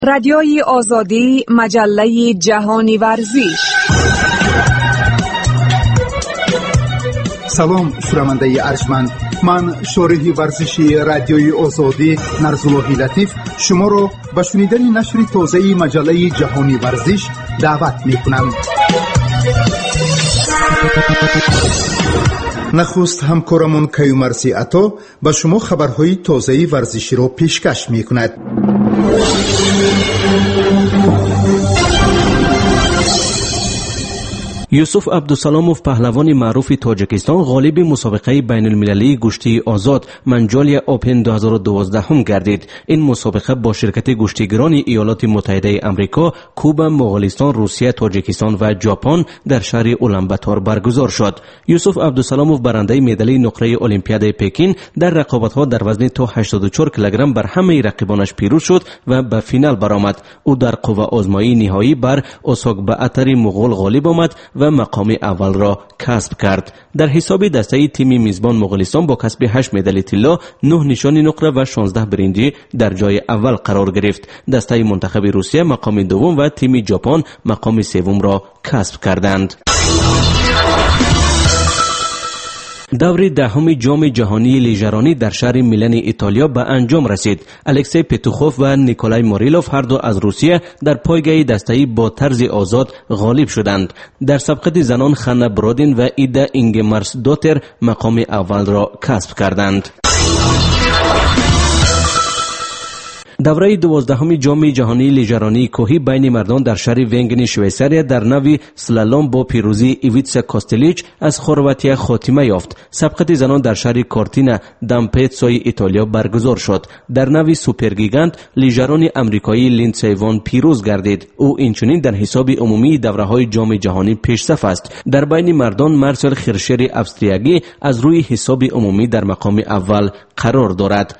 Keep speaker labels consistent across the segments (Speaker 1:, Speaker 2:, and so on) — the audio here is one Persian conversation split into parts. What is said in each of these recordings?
Speaker 1: رادیوی آزادی، مجله جهانی ورزش.
Speaker 2: سلام شنونده ارجمند، من شارح ورزشی رادیوی آزادی نرزاللهی لطیف شما را به شنیدن نشر تازه مجله جهانی ورزش دعوت میکنم. نخست همکارمون کیومرسی عطا به شما خبرهای تازه ورزشی را پیشکش میکند.
Speaker 3: یوسف عبدالسلاموف پهلوان معروف تاجیکستان غالب مسابقه بین المللی گشتی آزاد منجالیا اوپن 2012 گردید. این مسابقه با شرکت گشتیگران ایالات متحده آمریکا، کوبا، مغولستان، روسیه، تاجیکستان و ژاپن در شهر اولانباتور برگزار شد. یوسف عبدالسلاموف برنده مدال نقره المپیاد پکین در رقابت‌ها در وزن تا 84 کیلوگرم بر همه رقیبانش پیروز شد و به فینال برآمد. او در قوه آزمایی نهایی بر اوساکباتر مغول غالب آمد و مقام اول را کسب کرد. در حساب دسته تیم میزبان مغولستان با کسب 8 مدال طلا، 9 نشان نقره و 16 برنج در جای اول قرار گرفت. دسته منتخب روسیه مقام دوم و تیم ژاپن مقام سوم را کسب کردند. دور دهم جام جهانی لیژرانی در شهر میلان ایتالیا به انجام رسید. الکسی پتوخوف و نیکولای موریلوف هر دو از روسیه در پایگاه دسته‌ای با طرز آزاد غالب شدند. در سبقت زنان خانه برودین و ایدا اینگمارس دوتر مقام اول را کسب کردند. دوره 12 جام جهانی لیژرانی کوهی بین مردان در شهر ونگن شویساریا در ناو سلالوم با پیروزی ایویتسا کوستلیچ از خرواتیا خاتمه یافت. سبقت زنان در شهر کورتینا دامپتسوی ایتالیا برگزار شد. در ناو سوپرگیگانت لیژران آمریکایی لیندسی وان پیروز گردید. او اینچنین در حساب عمومی دوره‌های جام جهانی پیش‌صف است. در بین مردان مارسل خیرشر افستریاگی از روی حساب عمومی در مقام اول قرار دارد.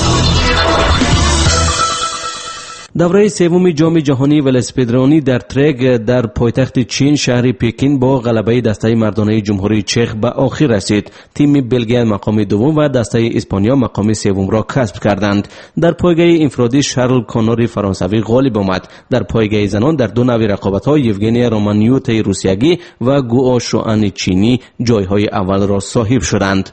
Speaker 3: دوره سوم جام جهانی ولسپیدرانی در ترگ در پایتخت چین شهر پکین با غلبه دسته مردانه جمهوری چک به آخر رسید. تیم بلژیک مقام دوم و دسته اسپانیا مقام سوم را کسب کردند. در پایگاه انفرادی شارل کونوری فرانسوی غالب آمد. در پایگاه زنان در دو نوع رقابت‌ها یوگنیا رومانیوت روسیایی و گوآ شوان چینی جایهای اول را صاحب شدند.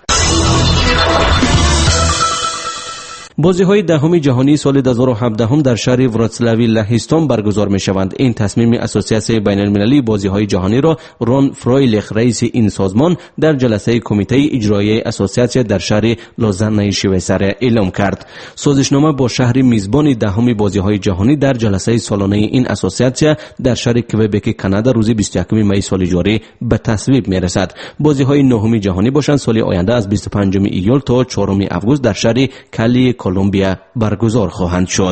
Speaker 3: بازی‌های دهم جهانی سال 2017 در شهر وراتسلاوی لهستان برگزار می‌شوند. این تصمیم اساسیه بین‌المللی بازی‌های جهانی را رون فرویلیخ رئیس این سازمان در جلسه کمیته اجرایی اساسیاسیون در شهر لوزان شویساریا اعلام کرد. سازشنامه با شهر میزبان دهم بازی‌های جهانی در جلسه سالانه این اساسیاسیون در شهر کوبک کانادا روز 21 می سال جاری به تصویب می‌رسد. بازی‌های نهم جهانی باشند سال آینده از 25 ایول تا 4 آگوست در شهر کالی کلمبیا برگزار خواهند شد.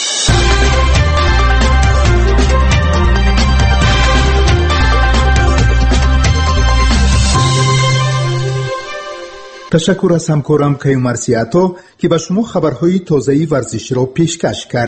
Speaker 2: تشکر از همکارم کیومرسی عطا که به شما خبرهای تازه ورزشی را پیشکش کرد.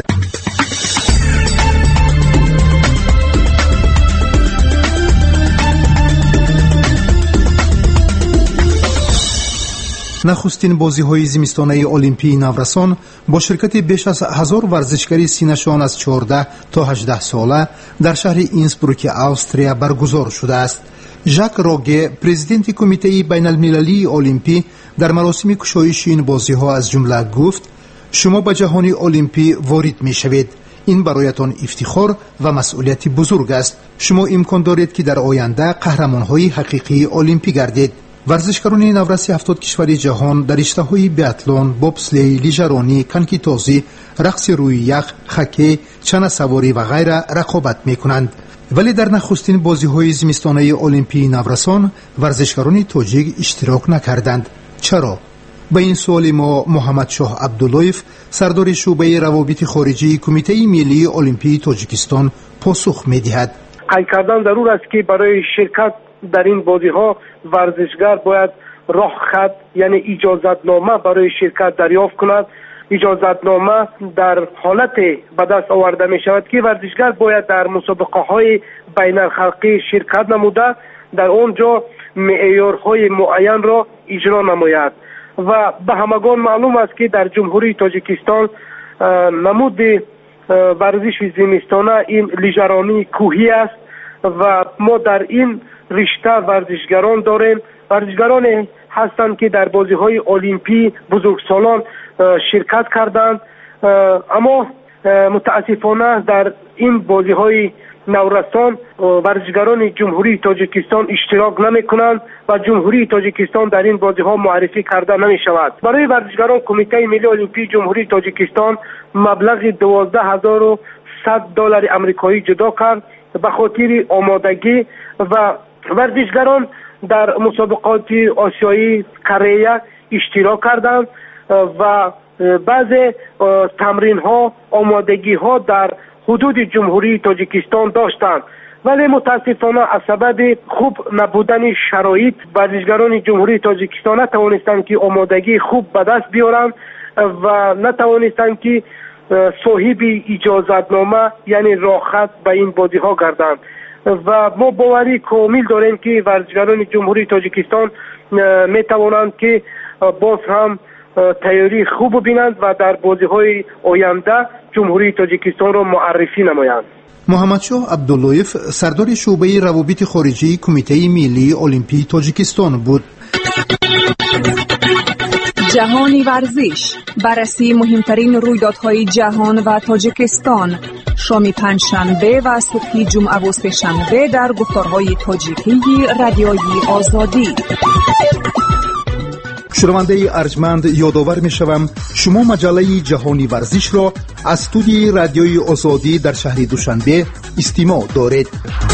Speaker 2: نخستین بازی‌های زمستانه المپی نورسان با شرکت بیش از 1000 ورزشکار سینه‌شان از 14 تا 18 ساله در شهر اینسبروک استریا برگزار شده است. ژاک روگه پرزیدنت کمیته بین‌المللی المپی در مراسم گشایش این بازی‌ها از جمله گفت: شما به جهان المپی وارد می‌شوید. این برایتان افتخار و مسئولیت بزرگ است. شما امکان دارید که در آینده قهرمان‌های حقیقی المپی گردید. ورزشکاران نورس 70 کشور جهان در رشته‌های بیاتلون، بوبسلی، لیژرانی، کنکی‌تازی، رقص روی یخ، هاکی، چانه سواری و غیره رقابت می‌کنند. ولی در نخستین بازی‌های زمستانه المپی نورسان ورزشکاران تاجیک اشتراک نکردند. چرا؟ به این سوال ما محمد شاه عبداللهیف سردار شعبه روابط خارجی کمیته ملی المپی تاجیکستان پاسخ می‌دهد.
Speaker 4: قید کردن ضرور است که برای شرکت در این بازی‌ها ورزشگر باید راه خط یعنی اجازتنامه برای شرکت دریافت کند. اجازتنامه در حالت به دست آورده می شود که ورزشگر باید در مسابقه‌های بین‌الخلقی شرکت نموده در آنجا معیارهای معین را اجرا نماید و به همگان معلوم است که در جمهوری تاجیکستان نمود ورزش زمستانه این لیژرانی کوهی است و ما در این رشته ورزشگران داریم. ورزشگران هستند که در بازی‌های المپی بزرگسالان شرکت کردند، اما متاسفانه در این بازی‌های نورسان ورزشگران جمهوری تاجیکستان اشتراک نمی‌کنند و جمهوری تاجیکستان در این بازی‌ها معرفی کرده نمی‌شود. برای ورزشگران کمیته ملی المپی جمهوری تاجیکستان مبلغ $12,100 آمریکایی جدا کرد به خاطر آمادگی و ورزشگران در مسابقات آسیایی کره اشتراک کردند و بعضی تمرین ها آمادگی ها در حدود جمهوری تاجیکستان داشتند، ولی متاسفانه از سبب خوب نبودن شرایط ورزشگران جمهوری تاجیکستان نتوانستند که آمادگی خوب به دست بیارند و نتوانستند که صاحب اجازتنامه یعنی راخت به این بازی ها گردند و ما باوری کامل داریم که ورزشگران جمهوری تاجیکستان می توانند که باز هم تیاری خوب بینند و در بازی های آینده جمهوری تاجیکستان را معرفی نمایند.
Speaker 2: محمدشاه عبداللویف سردار شعبه روابط خارجی کمیته ملی المپی تاجیکستان بود.
Speaker 1: جهانی ورزش، بررسی مهمترین رویدادهای جهان و تاجیکستان، شام پنجشنبه و صبح جمعه و سه‌شنبه در گفتارهای تاجیکی رادیوی آزادی.
Speaker 2: شنونده ارجمند یادآور می‌شوم شما مجله جهانی ورزش را از استودیوی رادیوی آزادی در شهر دوشنبه استماع دارید.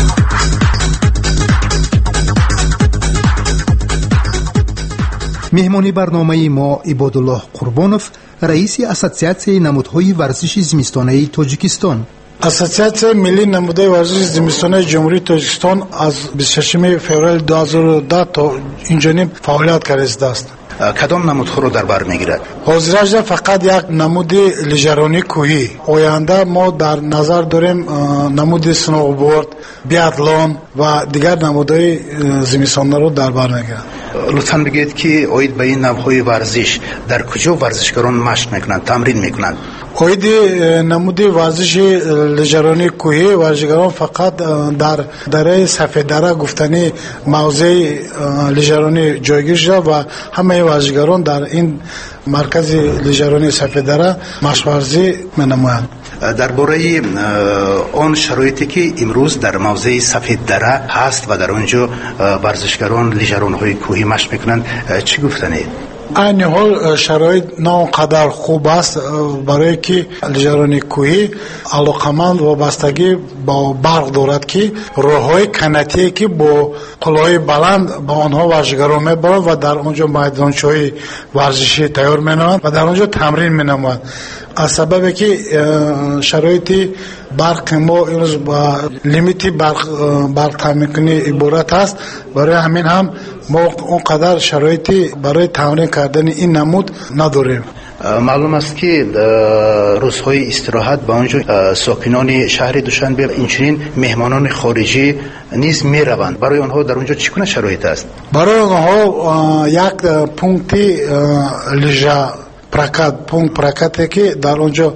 Speaker 2: مهمانی برنامه ما عبادالله قربانوف، رئیس اساسیاسیون نمودهای ورزش زمستانه تاجیکستان.
Speaker 5: اساسیاسیون ملی نمودهای ورزش زمستانه جمهوری تاجیکستان از 26 فوریه 2010 تا اینجا فعالیت کرده است.
Speaker 2: کدام نمودها رو در بر میگیرد؟
Speaker 5: حاضرش فقط یک نمود لیژرانی کوهی. آینده ما در نظر داریم نمود سنوبورد، بیاتلون و دیگر نمودهای زمستانه رو در بر میگیرد.
Speaker 2: لطفاً بگید که اوید به این نوعهای ورزش در کجا ورزشکاران مشق میکنند، تمرین میکنند؟
Speaker 5: اوید نمود ورزش لیژرانی کوهی ورزشکاران فقط در دره سفید دره گفتنی موضع لیژرانی جایگیر شده و همه ورزشکاران در این مرکز لیژرانی سفید دره مشق ورزی می‌نمایند.
Speaker 2: درباره آن شرایطی که امروز در موضع سفید دره هست و در آنجا ورزشکاران لیژران‌های کوهی مشق میکنند چی گفتنید؟
Speaker 5: این حال شرایط نه قدر خوب است برای که لیژرانی کوهی علاقمند و بستگی با برق دارد که راههای کناتی که با قلهای بلند با آنها ورزشکاران میبرند و در آنجا میدانچه‌های ورزشی تیار می‌نمایند و در آنجا تمرین می‌نمایند. از سببی که شرایط برق ما امروز با لیمیتی برق تامین کنی عبارت است، برای همین هم ما اونقدر شرایطی برای تمرین کردن این نمود نداریم.
Speaker 2: معلوم است که روزهای استراحت با آنجا ساکنان شهر دوشنبه اینچنین مهمانان خارجی نیز می روند. برای آنها در اونجا چگونه شرایط است؟
Speaker 5: برای آنها یک پونکتی لیژا پونکت پرکاتی که در اونجا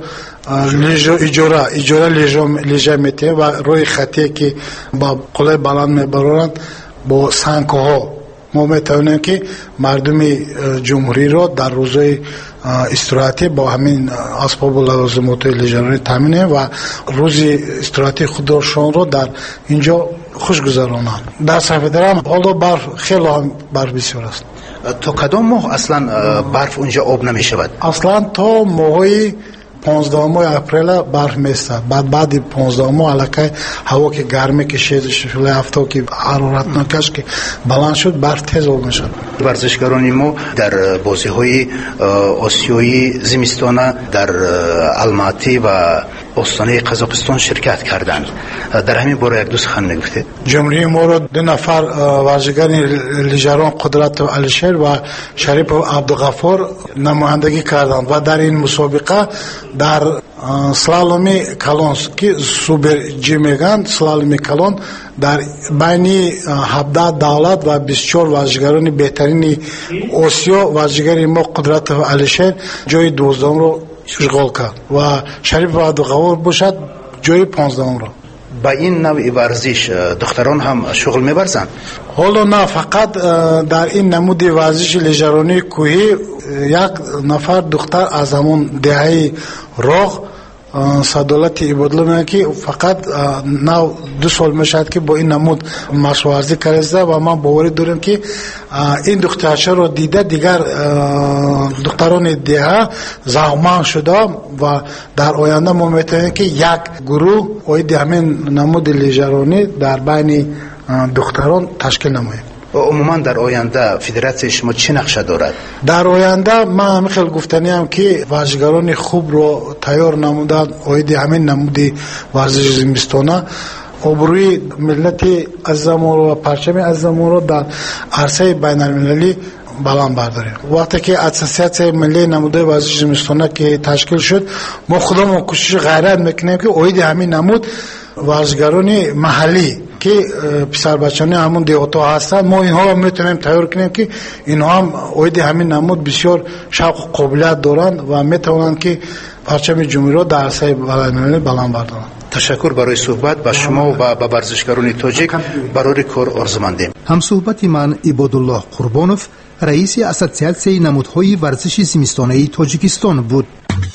Speaker 5: اجاره لیژا میته و روی خطی که با قله بلند میبرند با سنگ‌ها ما میتونیم که مردم جمهوری را در روزهای استراحتی با همین اسباب و لوازمات لیژرانی تامین و روز استراحتی خودشان را در اینجا خوش گذرانند. در سفیدرم حالا برف خیلی برف بسیار است.
Speaker 2: تا کدام ماه اصلا برف اونجا آب نمی شود؟
Speaker 5: اصلا تا ماهی 15 اپریل برف میستد. بعد 15 علاقه هوا که گرمه که شده هفته که حرارت نکش که بلند شد برف تیز آب میشد.
Speaker 2: ورزشکاران ما در بازی‌های آسیایی زمستانه در الماتی و استان قزاقستان شرکت کردند. در همین باره یک دو سخن میگفته.
Speaker 5: جمهوری ما را 2 نفر ورزشکار لیژران قدرت علیشیر و شریف عبدالغفار نمایندگی کردند و در این مسابقه در سلالومی کلون که سوپر جی میگن سلالومی کلون در بین 17 دولت و 24 ورزشکاران بهترین آسیا ورزشکار ما قدرت علیشیر جای 12 رو اشغال کرد و شریف عبدالغفور باشد جای 15 را.
Speaker 2: با این نوع ورزش دختران هم شغل می‌برزند؟
Speaker 5: حالا نه، فقط در این نمود ورزش لیژرانی کوهی یک نفر دختر از همون دهه راغ صدالت عبادله میگه که فقط 2 سال میشد که با این نمود مشق ورزی کرده و من باوری دارم که این دخترچه رو دیده دیگر دختران دهه زغمن شده و در آینده ما میتونیم که یک گروه اوید همین نمود لیژرانی در بین دختران تشکیل نماییم.
Speaker 2: عموما در آینده فدراسیون شما چه نقشه دارد؟
Speaker 5: در آینده من همین خیلی گفتنی هم که ورزشکاران خوب رو تیار نمودن اوید همین نمودی ورزش زمستانه آبروی ملت عزیزمون رو و پرچم عزیزمون رو در عرصه بین المللی بلند برداریم. وقتی که اساسیت ملی نموده ورزش زمستانه که تشکیل شد ما خودمون کوشش غیرت میکنیم که اوید همین نمود ورزشکاران محلی که پسر بچه‌ها همون دیوتا هستند ما اینها رو میتونیم تیار کنیم که اینها هم اوید همین نمود بسیار شوق و قابلیت دارند و میتونند که پرچم جمهوری را در عرصه بین‌المللی بلند بردارند.
Speaker 2: تشکر برای صحبت با شما و با ورزشکاران تاجیک. برای کار آرزومندیم.
Speaker 3: هم صحبت من عبادالله قربانوف رئیس اساسیاسیون نمودهای ورزش زمستانه تاجیکستان بود.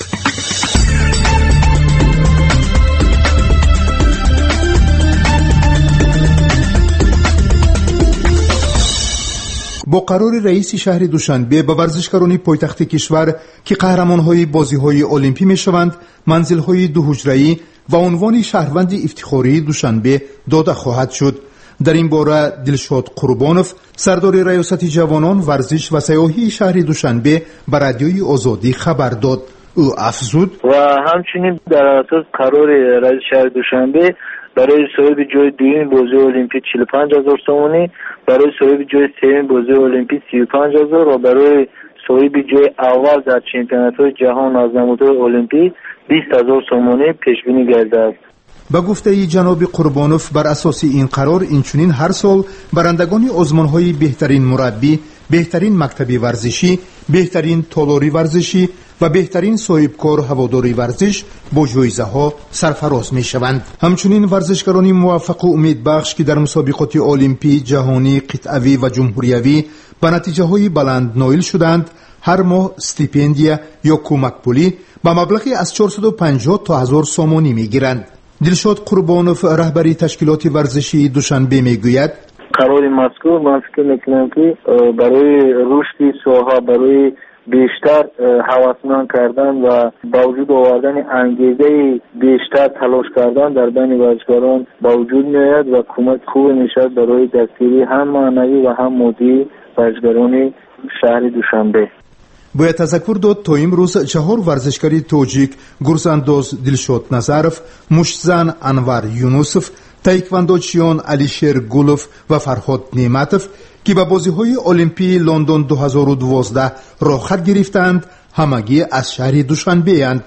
Speaker 3: با قرار رئیس شهر دوشنبه به ورزشکاران پایتخت کشور که قهرمان‌های بازی‌های المپی می‌شوند منزل‌های 2 حجره‌ای و عنوان شهروند افتخاری دوشنبه داده خواهد شد. در این باره دلشاد قربانوف سردار ریاست جوانان ورزش و سیاحی شهر دوشنبه به رادیوی آزادی خبر داد. او افزود
Speaker 6: و همچنین در اساس قرار رئیس شهر دوشنبه برای صاحب جای دوم بازی المپی 45000 تومانی، برای صاحب جای سوم بازی المپی 35000 و برای صاحب جای اول در چمپیونات‌های جهان از نمودهای المپی 20000 تومانی پیش بینی گردد.
Speaker 3: با گفته جناب قربانوف بر اساس این قرار اینچنین هر سال برندگان آزمون‌های بهترین مربی، بهترین مکتب ورزشی، بهترین تالاری ورزشی و بهترین صاحبکار هواداری ورزش با جایزه‌ها سرفراز می‌شوند. همچنین ورزشکاران موفق و امیدبخش که در مسابقات المپی، جهانی، قطعه‌ای و جمهوریوی با نتیجه‌های بلند نائل شدند هر ماه استیپندیا یا کمک پولی با مبلغی از 450 تا 1000 سومانی می‌گیرند. دلشاد قربانوف رهبری تشکیلات ورزشی دوشنبه میگوید
Speaker 6: قرار مذکور من فکر میکنم که برای رشد ساحه، برای بیشتر هوسمند کردن و با وجود آوردن انگیزه بیشتر تلاش کردن در بین ورزشکاران با وجود میآید و کمک خوب میشد برای دستگیری هم معنوی و هم مادی ورزشکاران شهر دوشنبه.
Speaker 3: باید تذکر داد تا امروز 4 ورزشکاری تاجیک گرزانداز دلشاد نظرف، مشتزن انور یونوسف، تایکواندوچیان علیشیر گولوف و فرهاد نعمتوف که به بازی‌های المپی لندن 2012 راه خط گرفتند همگی از شهر دوشنبه اند.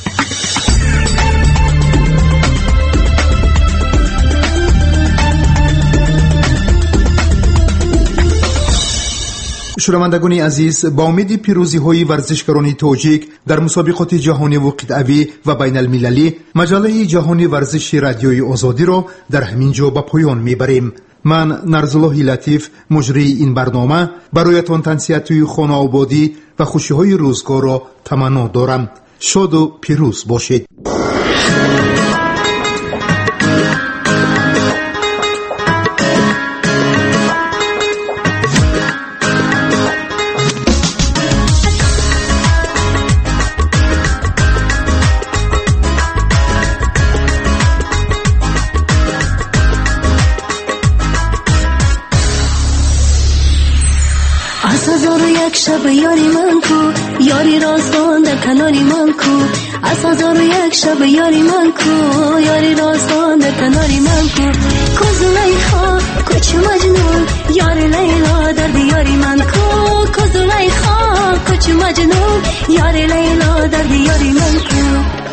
Speaker 3: شنوندگان عزیز، با امید پیروزی‌های ورزشکاران تاجیک در مسابقات جهانی و قطعه‌ای و بین المللی مجله جهانی ورزش رادیوی آزادی را در همین جا به پایان میبریم. من نرزالله لطیف مجری این برنامه برایتان تنصیحات خانه آبادی و خوشی‌های روزگار را تمنا دارم. شاد و پیروز باشید.
Speaker 7: شب یاری من کو یاری راستان در کناری من کو از 1001 شب یاری من کو یاری راستان در کناری من کو کوزلیخا کوچ مجنون یاری لیلا در دیاری من کو کوزلیخا کوچ مجنون یاری لیلا در دیاری من کو